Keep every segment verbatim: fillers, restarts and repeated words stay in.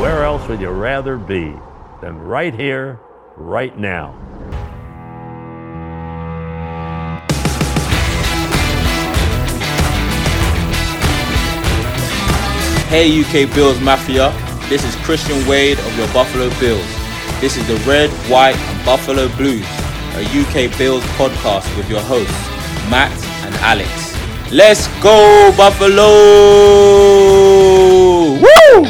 where else would you rather be than right here, right now? Hey U K Bills Mafia, this is Christian Wade of your Buffalo Bills. This is the Red, White and Buffalo Blues, a U K Bills podcast with your hosts, Matt and Alex. Let's go Buffalo! Woo!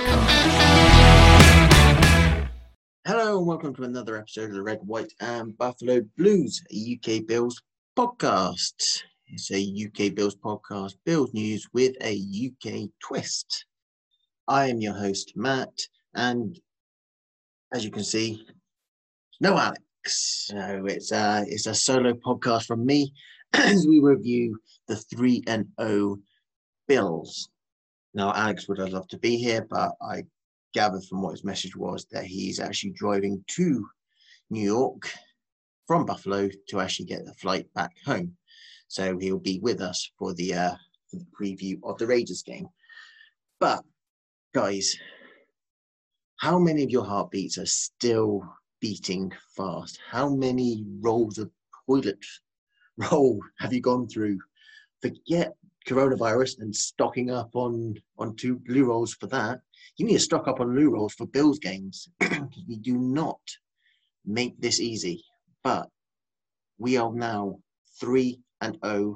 Hello and welcome to another episode of the Red, White and Buffalo Blues, a U K Bills podcast. It's a U K Bills podcast, Bills news with a U K twist. I am your host, Matt, and as you can see, no Alex. So it's a, it's a solo podcast from me as we review the three and oh Bills. Now, Alex would have loved to be here, but I gathered from what his message was that he's actually driving to New York from Buffalo to actually get the flight back home. So he'll be with us for the, uh, for the preview of the Raiders game. But, guys, how many of your heartbeats are still beating fast? How many rolls of toilet roll have you gone through? Forget coronavirus and stocking up on, on two blue rolls for that. You need to stock up on blue rolls for Bills games. We do not make this easy. But we are now three and oh,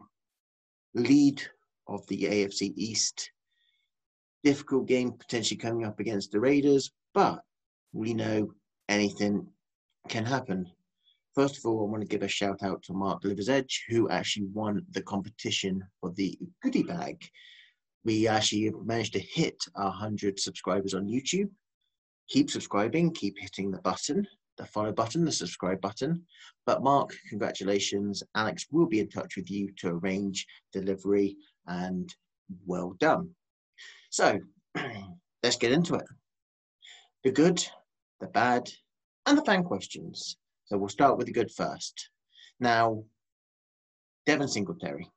lead of the A F C East. Difficult game potentially coming up against the Raiders, but we know anything can happen. First of all, I want to give a shout out to Mark Liver's Edge, who actually won the competition for the goodie bag. We actually managed to hit our one hundred subscribers on YouTube. Keep subscribing, keep hitting the button, the follow button, the subscribe button. But Mark, congratulations. Alex will be in touch with you to arrange delivery, and well done. So let's get into it. The good, the bad, and the fan questions. So we'll start with the good first. Now, Devin Singletary.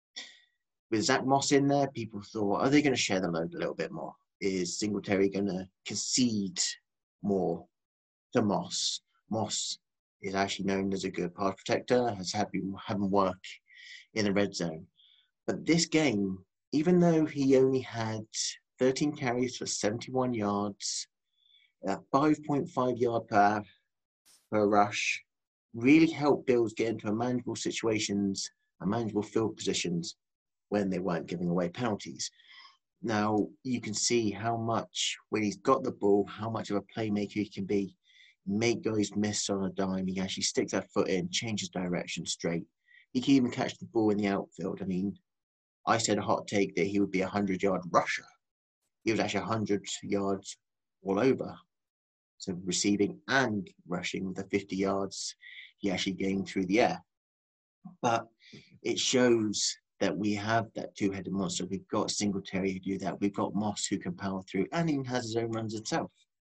With Zach Moss in there, people thought, are they going to share the load a little bit more? Is Singletary going to concede more to Moss? Moss is actually known as a good pass protector, has had him having work in the red zone. But this game, even though he only had thirteen carries for seventy-one yards, at five point five yard per, per rush, really helped Bills get into a manageable situations and manageable field positions when they weren't giving away penalties. Now, you can see how much, when he's got the ball, how much of a playmaker he can be. Make guys miss on a dime. He actually sticks that foot in, changes direction straight. He can even catch the ball in the outfield. I mean, I said a hot take that he would be a hundred-yard rusher. He was actually one hundred yards all over. So receiving and rushing with the fifty yards he actually gained through the air. But it shows that we have that two-headed monster. We've got Singletary who do that. We've got Moss who can power through and even has his own runs himself.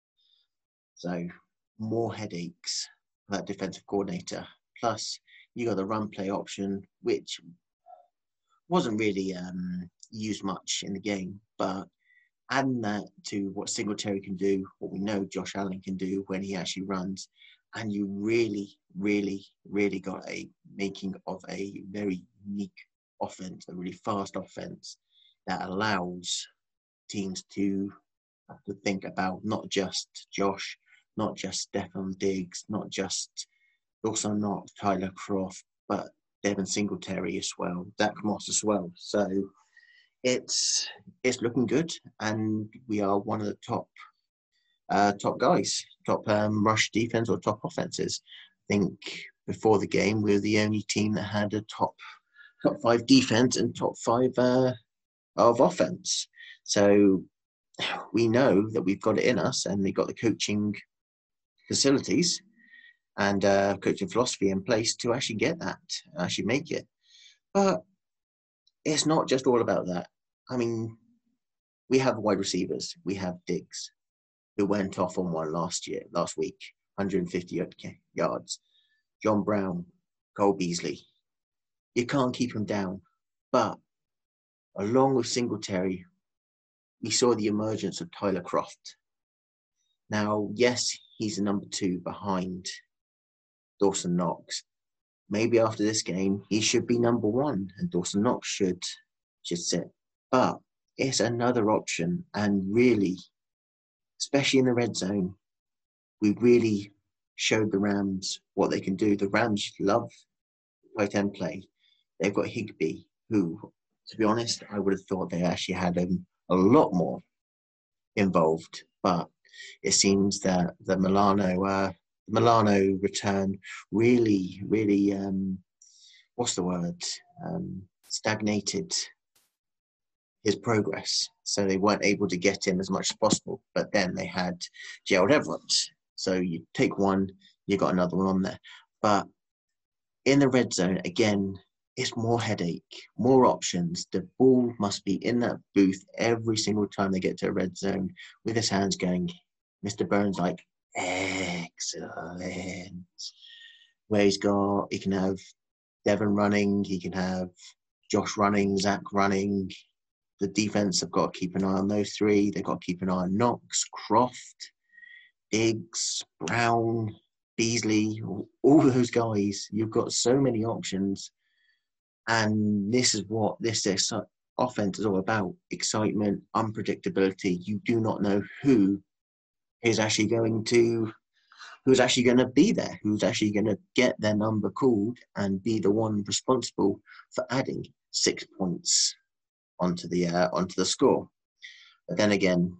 So more headaches for that defensive coordinator. Plus, you got the run play option, which wasn't really um, used much in the game, but adding that to what Singletary can do, what we know Josh Allen can do when he actually runs, and you really, really, really got a making of a very unique offense, a really fast offense that allows teams to have to think about not just Josh, not just Stefon Diggs, not just, also not Tyler Kroft, but Devin Singletary as well, Zach Moss as well. So it's it's looking good, and we are one of the top uh, top guys, top um, rush defense or top offenses. I think before the game, we were the only team that had a top top five defense and top five uh, of offense. So we know that we've got it in us, and we've got the coaching facilities and uh, coaching philosophy in place to actually get that, actually make it. But it's not just all about that. I mean, we have wide receivers. We have Diggs, who went off on one last year, last week, one hundred fifty yards. John Brown, Cole Beasley. You can't keep him down. But along with Singletary, we saw the emergence of Tyler Kroft. Now, yes, he's the number two behind Dawson Knox. Maybe after this game, he should be number one, and Dawson Knox should should sit. But it's another option, and really, especially in the red zone, we really showed the Rams what they can do. The Rams love tight end play. They've got Higbee, who, to be honest, I would have thought they actually had him a lot more involved, but it seems that the Milano uh, Milano return really, really, um, what's the word, um, stagnated his progress. So they weren't able to get him as much as possible. But then they had Gerald Everett. So you take one, you got another one on there. But in the red zone, again, it's more headache, more options. The ball must be in that booth every single time they get to a red zone with his hands going. Mister Burns like, excellent. Where he's got, he can have Devon running, he can have Josh running, Zach running. The defense have got to keep an eye on those three. They've got to keep an eye on Knox, Croft, Diggs, Brown, Beasley, all those guys. You've got so many options. And this is what this is, offense is all about. Excitement, unpredictability. You do not know who is actually going to, who's actually going to be there, who's actually going to get their number called and be the one responsible for adding six points onto the uh, onto the score. But then again,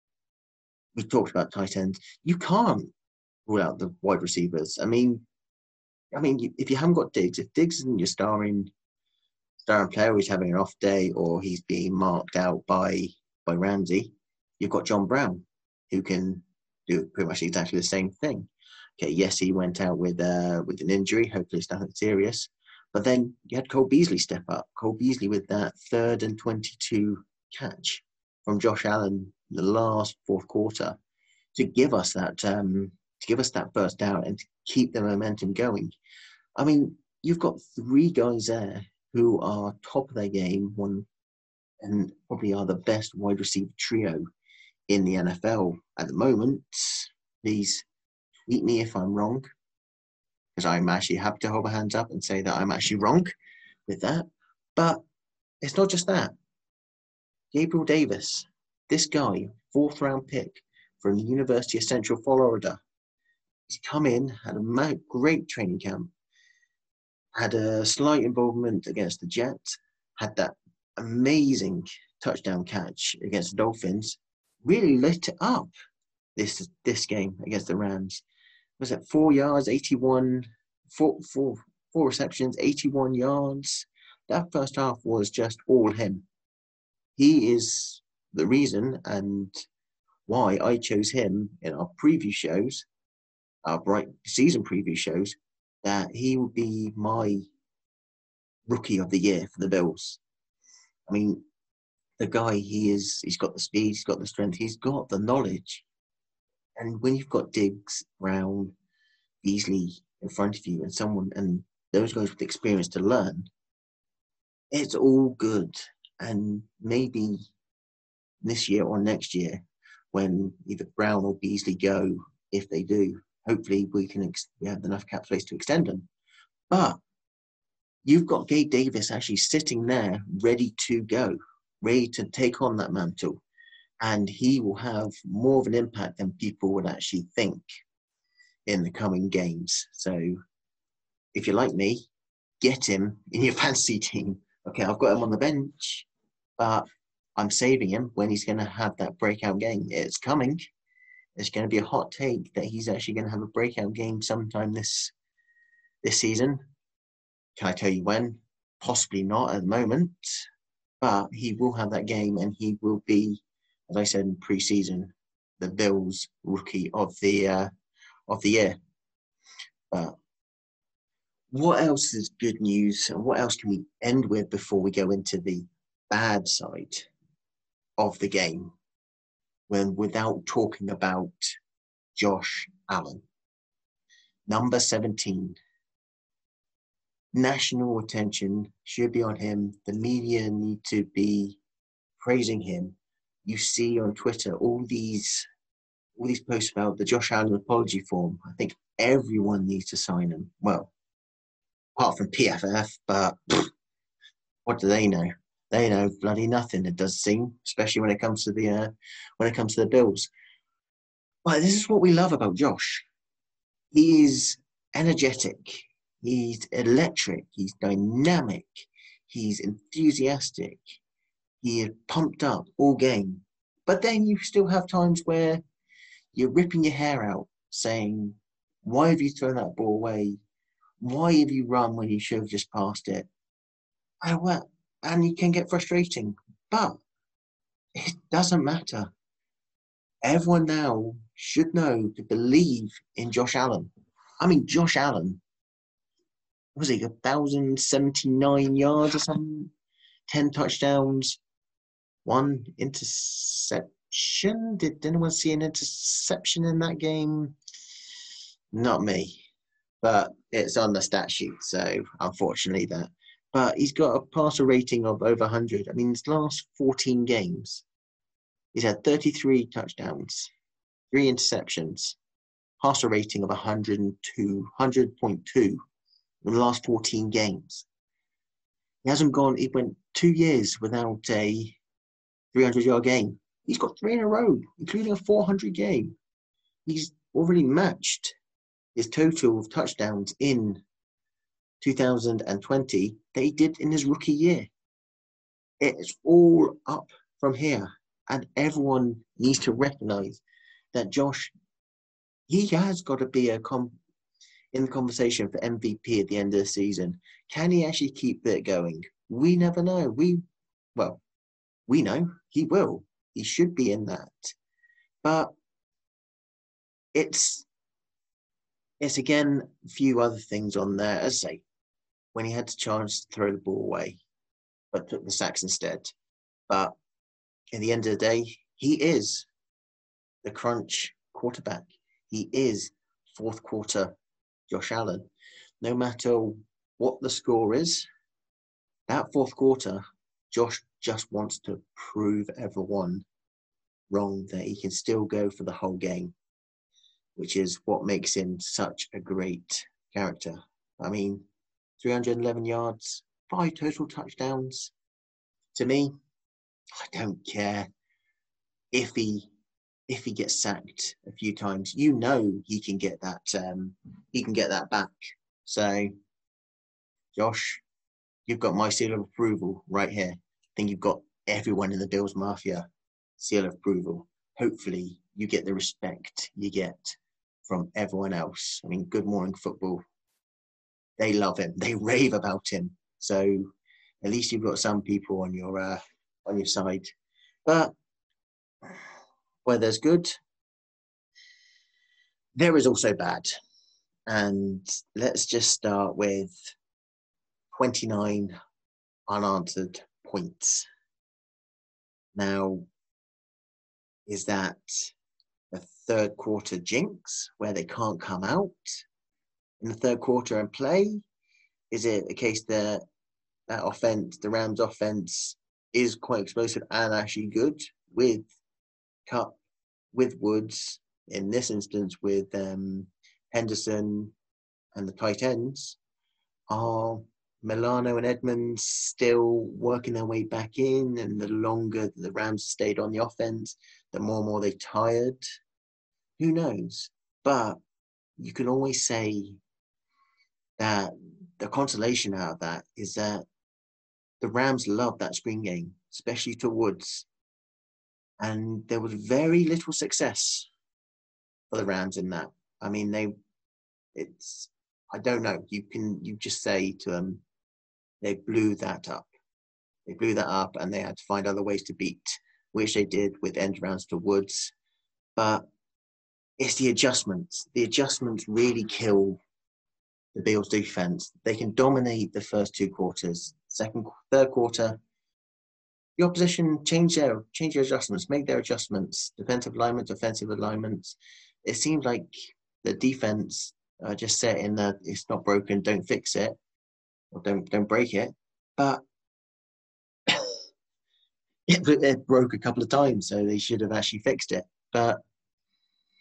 we talked about tight ends. You can't rule out the wide receivers. I mean, I mean, if you haven't got Diggs, if Diggs isn't your starring starring player, he's having an off day or he's being marked out by by Ramsey, you've got John Brown, who can do pretty much exactly the same thing. Okay, yes, he went out with uh, with an injury. Hopefully, it's nothing serious. But then you had Cole Beasley step up. Cole Beasley with that third and twenty-two catch from Josh Allen in the last fourth quarter to give us that um, to give us that first down and to keep the momentum going. I mean, you've got three guys there who are top of their game, one and probably are the best wide receiver trio in the N F L at the moment. Please tweet me if I'm wrong, because I'm actually happy to hold my hands up and say that I'm actually wrong with that. But it's not just that. Gabriel Davis, this guy, fourth round pick from the University of Central Florida, he's come in, had a great training camp, had a slight involvement against the Jets, had that amazing touchdown catch against the Dolphins, really lit it up this this game against the Rams. Was it four yards, eighty-one, four, four, four receptions, eighty-one yards? That first half was just all him. He is the reason and why I chose him in our preview shows, our bright season preview shows, that he would be my rookie of the year for the Bills. I mean, the guy, he is, he's got the speed, he's got the strength, he's got the knowledge. And when you've got Diggs, Brown, Beasley in front of you and someone, and those guys with experience to learn, it's all good. And maybe this year or next year, when either Brown or Beasley go, if they do, hopefully we can ex- we have enough cap space to extend them. But you've got Gabe Davis actually sitting there ready to go, ready to take on that mantle. And he will have more of an impact than people would actually think in the coming games. So if you're like me, get him in your fantasy team. Okay, I've got him on the bench, but I'm saving him when he's going to have that breakout game. It's coming. It's going to be a hot take that he's actually going to have a breakout game sometime this this season. Can I tell you when? Possibly not at the moment, but he will have that game and he will be, as I said in pre-season, the Bills rookie of the uh, of the year. But what else is good news, and what else can we end with before we go into the bad side of the game, when without talking about Josh Allen, number seventeen? National attention should be on him. The media need to be praising him. You see on Twitter all these all these posts about the Josh Allen apology form. I think everyone needs to sign him. Well, apart from P F F, but pff, what do they know? They know bloody nothing. It does seem, especially when it comes to the uh, when it comes to the Bills. But this is what we love about Josh. He is energetic. He's electric. He's dynamic. He's enthusiastic. He is pumped up all game. But then you still have times where you're ripping your hair out, saying, "Why have you thrown that ball away? Why have you run when you should have just passed it?" And well, and you can get frustrating, but it doesn't matter. Everyone now should know to believe in Josh Allen. I mean, Josh Allen, was he one thousand seventy-nine yards or something? ten touchdowns, one interception. Did anyone see an interception in that game? Not me, but it's on the stat sheet, so unfortunately that. But he's got a passer rating of over one hundred. I mean, his last fourteen games, he's had thirty-three touchdowns, three interceptions, passer rating of one hundred two, one hundred point two in the last fourteen games. He hasn't gone, he went two years without a three hundred-yard game. He's got three in a row, including a four hundred game. He's already matched his total of touchdowns in two thousand twenty that he did in his rookie year. It's all up from here. And everyone needs to recognize that Josh, he has got to be a com- in the conversation for M V P at the end of the season. Can he actually keep it going? We never know. We, well, we know he will. He should be in that. But it's, it's again, a few other things on there. As I say, when he had the chance to throw the ball away, but took the sacks instead. But at the end of the day, he is the crunch quarterback. He is fourth quarter Josh Allen. No matter what the score is, that fourth quarter, Josh just wants to prove everyone wrong that he can still go for the whole game, which is what makes him such a great character. I mean, three hundred eleven yards, five total touchdowns. To me, I don't care if he if he gets sacked a few times. You know he can get that um, he can get that back. So, Josh, you've got my seal of approval right here. I think you've got everyone in the Bills Mafia seal of approval. Hopefully, you get the respect you get from everyone else. I mean, Good Morning Football, they love him. They rave about him. So, at least you've got some people on your uh, on your side. But where there's good, there is also bad. And let's just start with twenty-nine unanswered points. Now, is that a third quarter jinx where they can't come out in the third quarter and play? Is it a case that that offense, the Rams offense, is quite explosive and actually good with Cup, with Woods, in this instance with um, Henderson and the tight ends? Are Milano and Edmonds still working their way back in, and the longer the Rams stayed on the offense, the more and more they tired? Who knows? But you can always say that the consolation out of that is that the Rams love that screen game, especially to Woods. And there was very little success for the Rams in that. I mean, they, it's, I don't know. You can, you just say to them, they blew that up. They blew that up and they had to find other ways to beat, which they did with end rounds to Woods. But it's the adjustments. The adjustments really kill the Bills defense. They can dominate the first two quarters. Second, third quarter, the opposition change their change their adjustments, make their adjustments, defensive alignments, offensive alignments. It seems like the defense uh, just set in that it's not broken, don't fix it, or don't don't break it. But it, it broke a couple of times, so they should have actually fixed it. But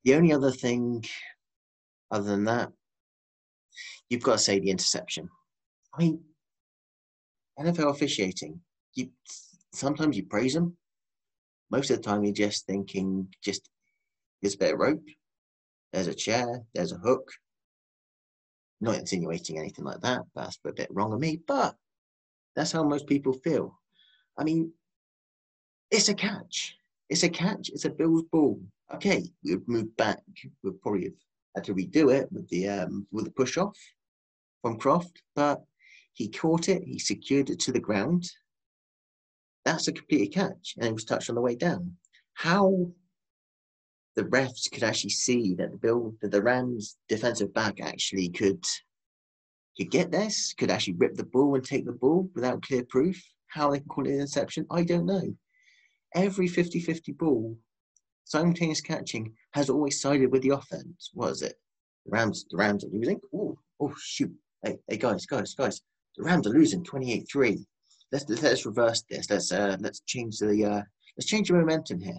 The only other thing other than that, you've got to say the interception. I mean, N F L officiating, you sometimes you praise them. Most of the time, you're just thinking, just there's a bit of rope, there's a chair, there's a hook. Not insinuating anything like that. That's a bit wrong of me, but that's how most people feel. I mean, it's a catch. It's a catch. It's a Bills ball. Okay, we've moved back. We'll probably have had to redo it with the um, with the push off from Croft, but he caught it. He secured it to the ground. That's a complete catch, and it was touched on the way down. How the refs could actually see that the Bill, that the Rams defensive back actually could could get this, could actually rip the ball and take the ball without clear proof. How they can call it an interception, I don't know. Every fifty-fifty ball, simultaneous catching, has always sided with the offense. What is it? The Rams, the Rams are losing. Oh, oh shoot! Hey, hey, guys, guys, guys! The Rams are losing twenty-eight three. Let's let's reverse this. Let's uh, let's change the uh, let's change the momentum here.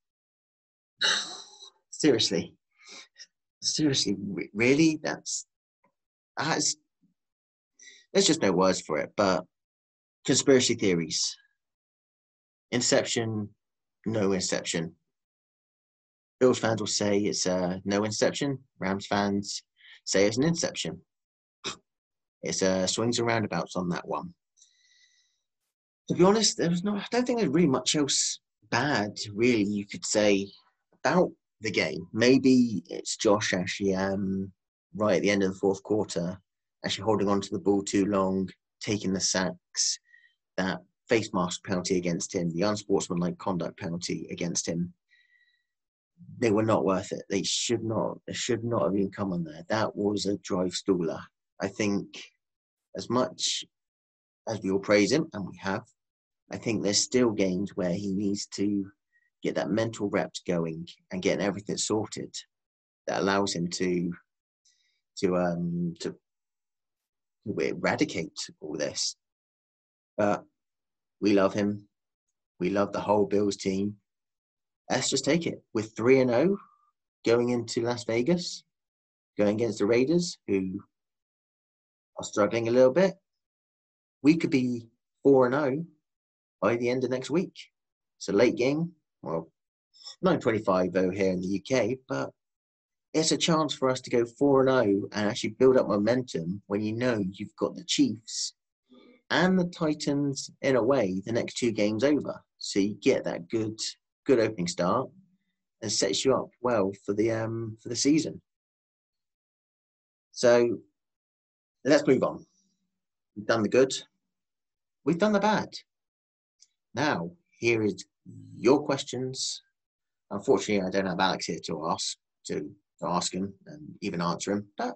Seriously, seriously, really? That's that's. There's just no words for it. But conspiracy theories. Inception, no inception. Bills fans will say it's uh, no inception. Rams fans say it's an inception. It's uh, swings and roundabouts on that one. To be honest, there was no. I don't think there's really much else bad, really, you could say about the game. Maybe it's Josh actually, um, right at the end of the fourth quarter, actually holding on to the ball too long, taking the sacks, that face mask penalty against him, the unsportsmanlike conduct penalty against him. They were not worth it. They should not. They should not have even come on there. That was a drive staller. I think, as much as we all praise him, and we have, I think there's still games where he needs to get that mental reps going and getting everything sorted that allows him to to um to, to eradicate all this. But we love him. We love the whole Bills team. Let's just take it. We're three and oh going into Las Vegas, going against the Raiders, who are struggling a little bit. We could be four and oh by the end of next week. It's a late game. Well, nine twenty-five though here in the U K, but it's a chance for us to go four and oh and actually build up momentum when you know you've got the Chiefs and the Titans in a way the next two games over. So you get that good good opening start and sets you up well for the um for the season. So let's move on. We've done the good. We've done the bad. Now, here is your questions. Unfortunately, I don't have Alex here to ask to, to ask him and even answer him, but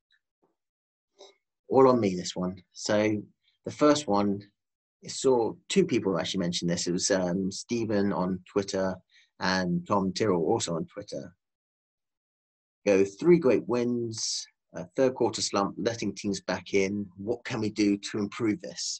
all on me this one. So the first one, I saw two people actually mentioned this. It was um, Stephen on Twitter and Tom Tyrrell also on Twitter. Go three great wins, a third quarter slump, letting teams back in. What can we do to improve this?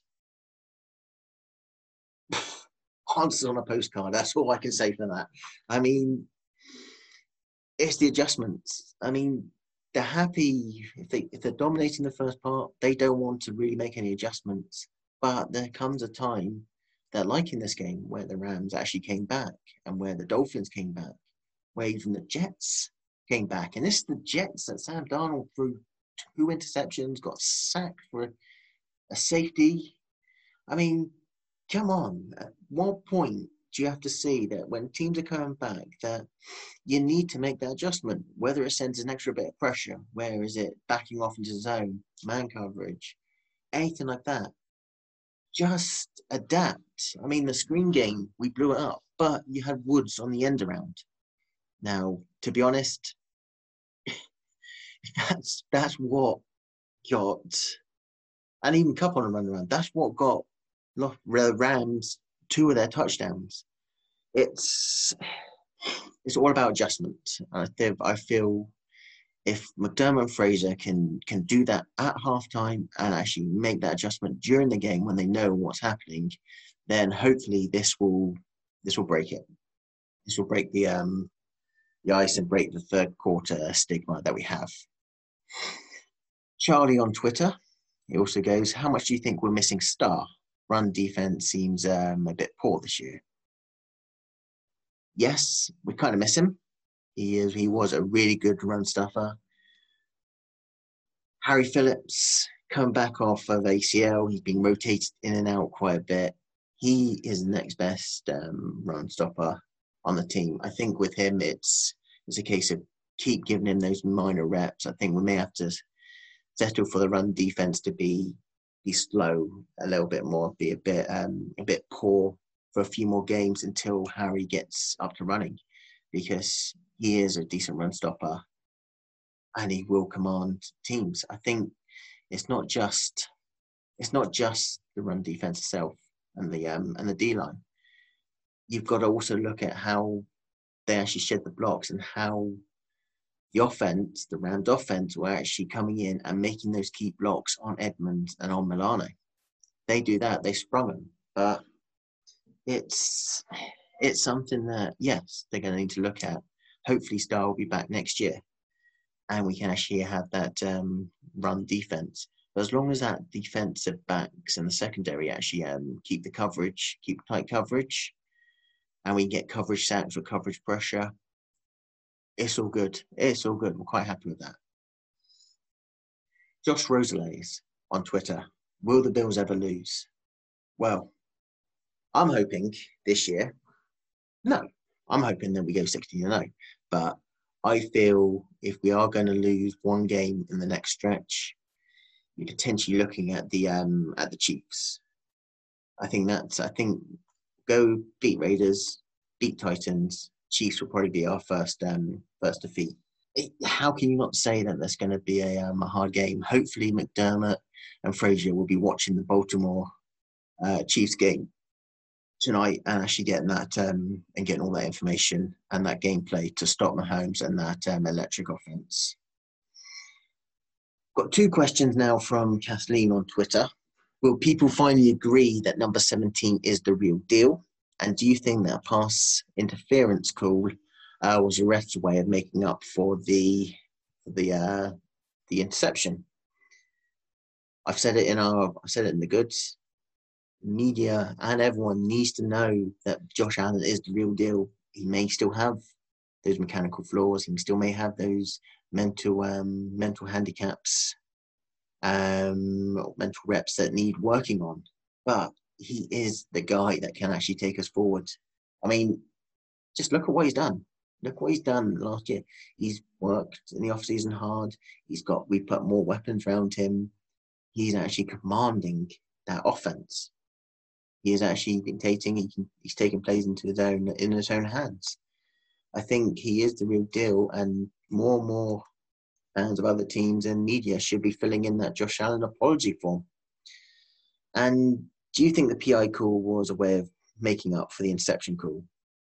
Answers on a postcard. That's all I can say for that. I mean, it's the adjustments. I mean, they're happy if they if they're dominating the first part. They don't want to really make any adjustments. But there comes a time that, like in this game, where the Rams actually came back, and where the Dolphins came back, where even the Jets came back, and this is the Jets that Sam Darnold threw two interceptions, got sacked for a, a safety. I mean, come on, at what point do you have to see that when teams are coming back that you need to make that adjustment, whether it sends an extra bit of pressure, where is it backing off into zone, man coverage, anything like that? Just adapt. I mean, the screen game, we blew it up, but you had Woods on the end around. Now, to be honest, that's that's what got, and even Cup on a run around, that's what got the Rams two of their touchdowns. It's it's all about adjustment. I think I feel if McDermott and Fraser can can do that at halftime and actually make that adjustment during the game when they know what's happening, then hopefully this will this will break it. This will break the um the ice and break the third quarter stigma that we have. Charlie on Twitter, he also goes, how much do you think we're missing Star? Run defense seems um, a bit poor this year. Yes, we kind of miss him. He is. He was a really good run stuffer. Harry Phillips, coming back off of A C L, he's been rotated in and out quite a bit. He is the next best um, run stopper on the team. I think with him, it's it's a case of keep giving him those minor reps. I think we may have to settle for the run defense to be be slow a little bit more, be a bit um, a bit poor for a few more games until Harry gets up to running, because he is a decent run stopper and he will command teams. I think it's not just it's not just the run defense itself and the um, and the D line. You've got to also look at how they actually shed the blocks and how the offense, the Rams offense, were actually coming in and making those key blocks on Edmonds and on Milano. They do that, they sprung them. But it's it's something that, yes, they're going to need to look at. Hopefully Star will be back next year and we can actually have that um, run defense. But as long as that defensive backs and the secondary actually um, keep the coverage, keep tight coverage, and we get coverage sacks or coverage pressure, it's all good. It's all good. We're quite happy with that. Josh Rosales on Twitter. Will the Bills ever lose? Well, I'm hoping this year, no. I'm hoping that we go sixteen and oh. But I feel if we are going to lose one game in the next stretch, you're potentially looking at the um, at the Chiefs. I think that's, I think, go beat Raiders, beat Titans. Chiefs will probably be our first um, first defeat. It, how can you not say that there's going to be a, um, a hard game? Hopefully McDermott and Frazier will be watching the Baltimore uh, Chiefs game tonight and actually getting that um, and getting all that information and that gameplay to stop Mahomes and that um, electric offense. Got two questions now from Kathleen on Twitter. Will people finally agree that number seventeen is the real deal? And do you think that pass interference call uh, was a ref's way of making up for the the uh, the interception? I've said it in our I said it in the goods. Media and everyone needs to know that Josh Allen is the real deal. He may still have those mechanical flaws. He still may have those mental um, mental handicaps, um, mental reps that need working on. But he is the guy that can actually take us forward. I mean, just look at what he's done. Look what he's done last year. He's worked in the offseason hard. He's got, we put more weapons around him. He's actually commanding that offense. He is actually dictating. He can, he's taking plays into his own, in his own hands. I think he is the real deal, and more and more fans of other teams and media should be filling in that Josh Allen apology form. And do you think the P I call was a way of making up for the interception call?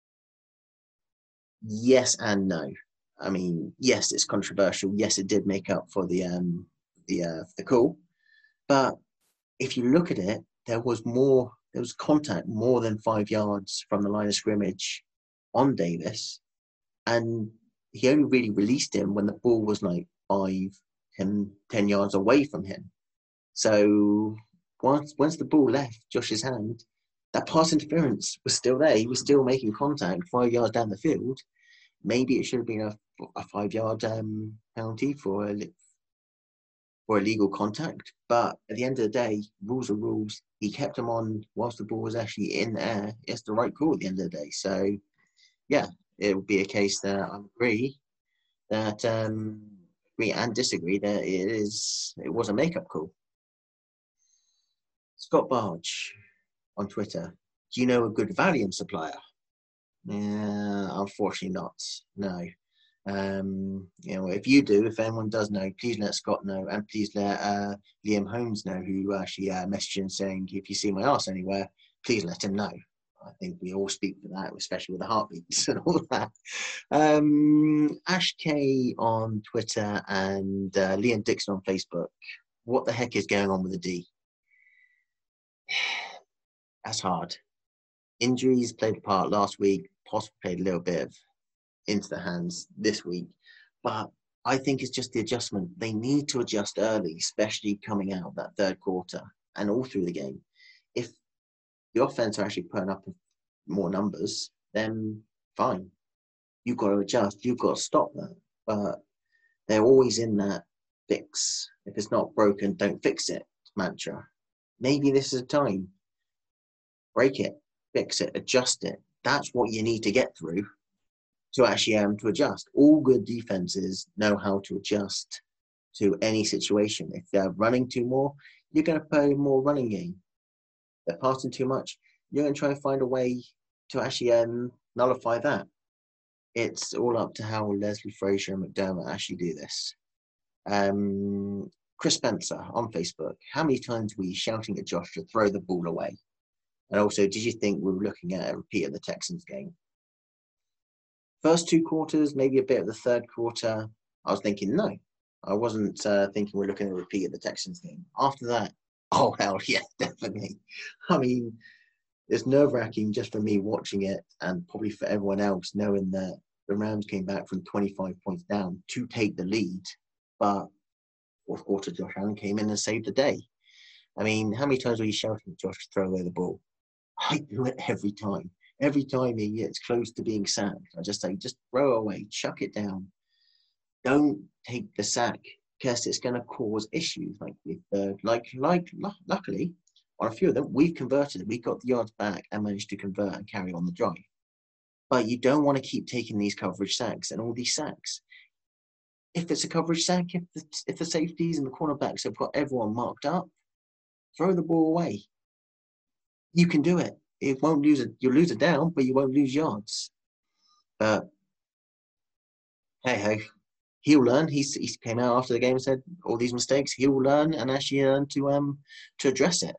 Yes and no. I mean, yes, it's controversial. Yes, it did make up for the um, the uh, the call. But if you look at it, there was more. There was contact more than five yards from the line of scrimmage on Davis, and he only really released him when the ball was like five, ten, ten yards away from him. So once once the ball left Josh's hand, that pass interference was still there. He was still making contact five yards down the field. Maybe it should have been a, a five-yard um, penalty for a, for illegal contact. But at the end of the day, rules are rules. He kept him on whilst the ball was actually in the air. It's the right call at the end of the day. So, yeah, it would be a case that I agree that um, agree and disagree that it is it was a make-up call. Scott Barge on Twitter. Do you know a good Valium supplier? Yeah, unfortunately not. No. Um, you know, if you do, if anyone does know, please let Scott know, and please let uh, Liam Holmes know, who actually uh, messaged in saying, if you see my arse anywhere, please let him know. I think we all speak for that, especially with the heartbeats and all that. Um, Ash K on Twitter and uh, Liam Dixon on Facebook. What the heck is going on with the D? That's hard. Injuries played a part last week. Possibly played a little bit of into the hands this week. But I think it's just the adjustment. They need to adjust early, especially coming out of that third quarter and all through the game. If the offense are actually putting up more numbers, then fine. You've got to adjust. You've got to stop that. But they're always in that fix. If it's not broken, don't fix it mantra. Maybe this is a time. Break it, fix it, adjust it. That's what you need to get through to actually um, to adjust. All good defenses know how to adjust to any situation. If they're running too more, you're going to play more running game. If they're passing too much, you're going to try and find a way to actually um, nullify that. It's all up to how Leslie Frazier and McDermott actually do this. Um, Chris Spencer on Facebook, how many times were you shouting at Josh to throw the ball away? And also, did you think we were looking at a repeat of the Texans game? First two quarters, maybe a bit of the third quarter, I was thinking, no. I wasn't uh, thinking we're looking at a repeat of the Texans game. After that, oh, hell yeah, definitely. I mean, it's nerve-wracking just for me watching it and probably for everyone else knowing that the Rams came back from twenty-five points down to take the lead. But fourth quarter, Josh Allen came in and saved the day. I mean, how many times were you shouting at Josh to throw away the ball? I do it every time. Every time he gets close to being sacked, I just say, just throw away, chuck it down. Don't take the sack because it's going to cause issues. Like, with, uh, like, like, luckily, on a few of them, we've converted. We got the yards back and managed to convert and carry on the drive. But you don't want to keep taking these coverage sacks and all these sacks. If it's a coverage sack, if the, if the safeties and the cornerbacks have got everyone marked up, throw the ball away. You can do it. It won't lose it. You'll lose it down, but you won't lose yards. But hey, hey, he'll learn. He's, he came out after the game and said all these mistakes. He'll learn and actually learn to um to address it.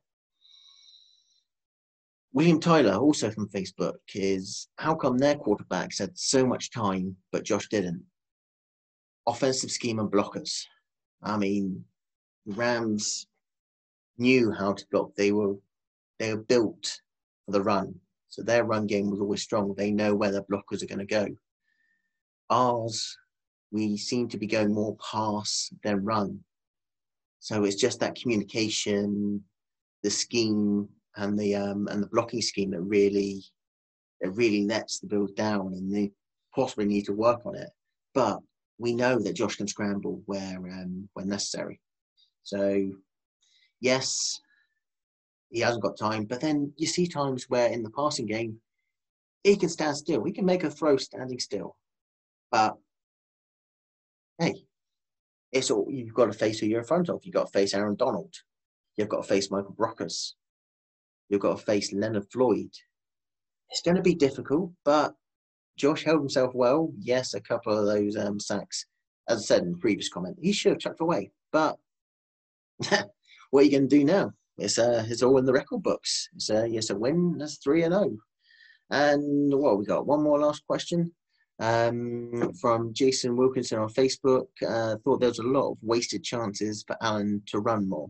William Tyler, also from Facebook, is how come their quarterbacks had so much time, but Josh didn't? Offensive scheme and blockers. I mean, the Rams knew how to block. They were they were built for the run. So their run game was always strong. They know where their blockers are going to go. Ours, we seem to be going more pass than run. So it's just that communication, the scheme, and the um, and the blocking scheme that really that really lets the Bills down, and they possibly need to work on it. But we know that Josh can scramble where um, when necessary. So yes, he hasn't got time. But then you see times where in the passing game, he can stand still. He can make a throw standing still. But hey, it's all you've got to face who you're in front of. You've got to face Aaron Donald. You've got to face Michael Brockers. You've got to face Leonard Floyd. It's going to be difficult, but Josh held himself well. Yes, a couple of those um, sacks, as I said in the previous comment, he should have chucked away. But what are you going to do now? It's uh, it's all in the record books. It's a, it's a win. That's three and oh. And what we got? One more last question um, from Jason Wilkinson on Facebook. Uh, thought there was a lot of wasted chances for Allen to run more.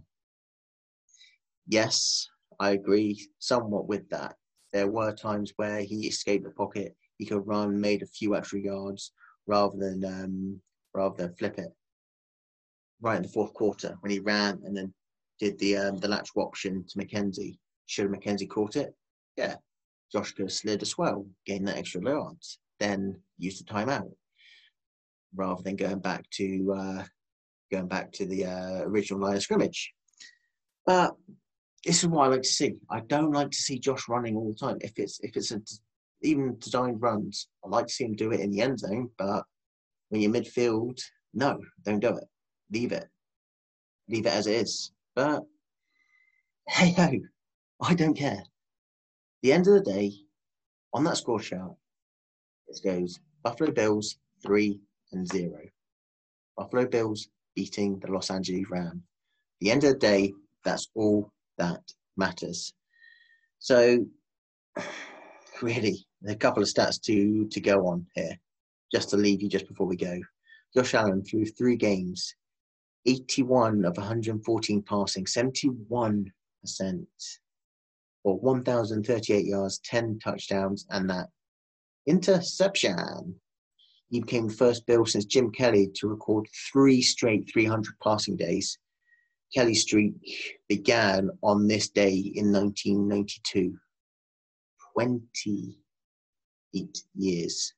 Yes, I agree somewhat with that. There were times where he escaped the pocket. He could run, made a few extra yards rather than um, rather than flip it. Right in the fourth quarter when he ran and then did the um, the lateral option to McKenzie. Should McKenzie caught it? Yeah. Josh could have slid as well, gained that extra yards, then used the timeout rather than going back to uh, going back to the uh, original line of scrimmage. But this is what I like to see. I don't like to see Josh running all the time. If it's if it's a, even designed runs, I like to see him do it in the end zone. But when you're midfield, no, don't do it. Leave it. Leave it as it is. But hey ho, I don't care. The end of the day, on that score chart, it goes Buffalo Bills three and zero. Buffalo Bills beating the Los Angeles Rams. The end of the day, that's all that matters. So, really, a couple of stats to, to go on here, just to leave you just before we go. Josh Allen threw three games, eighty-one of one hundred fourteen passing, seventy-one percent, or one thousand thirty-eight yards, ten touchdowns, and that interception. He became the first Bill since Jim Kelly to record three straight three hundred passing days. Kelly's streak began on this day in nineteen ninety-two. twenty-eight years.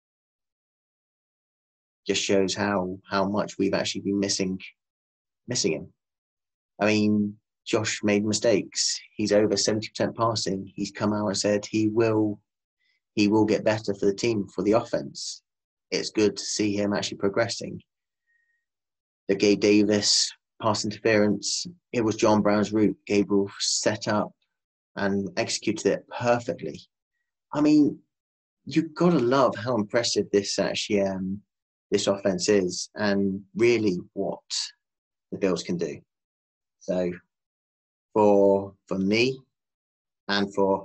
Just shows how how much we've actually been missing missing him. I mean, Josh made mistakes. He's over seventy percent passing. He's come out and said he will he will get better for the team, for the offense. It's good to see him actually progressing. The Gabe Davis pass interference, it was John Brown's route. Gabriel set up and executed it perfectly. I mean, you've got to love how impressive this actually um, this offense is, and really what the Bills can do. So, for for me, and for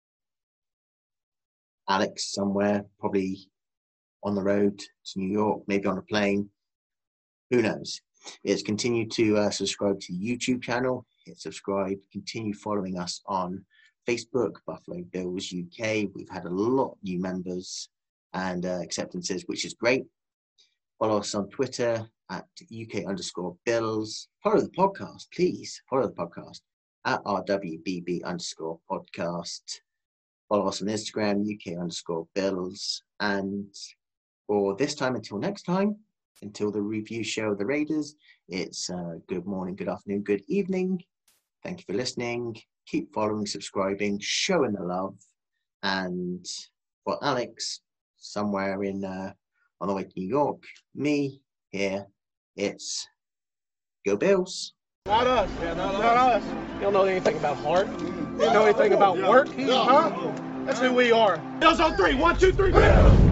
Alex somewhere, probably on the road to New York, maybe on a plane, who knows? It's continue to uh, subscribe to the YouTube channel. Hit subscribe. Continue following us on Facebook, Buffalo Bills U K. We've had a lot of new members and uh, acceptances, which is great. Follow us on Twitter at U K underscore Bills. Follow the podcast, please. Follow the podcast at R W B B underscore podcast. Follow us on Instagram, U K underscore Bills. And for this time, until next time, until the review show of the Raiders, it's uh, good morning, good afternoon, good evening. Thank you for listening. Keep following, subscribing, showing the love. And for Alex, somewhere in uh, on the way to New York, me here, it's Go Bills. Not us, man. Not, not us. You don't know anything about heart. You don't know anything about work, huh? That's who we are. Bills on three. One, two, three.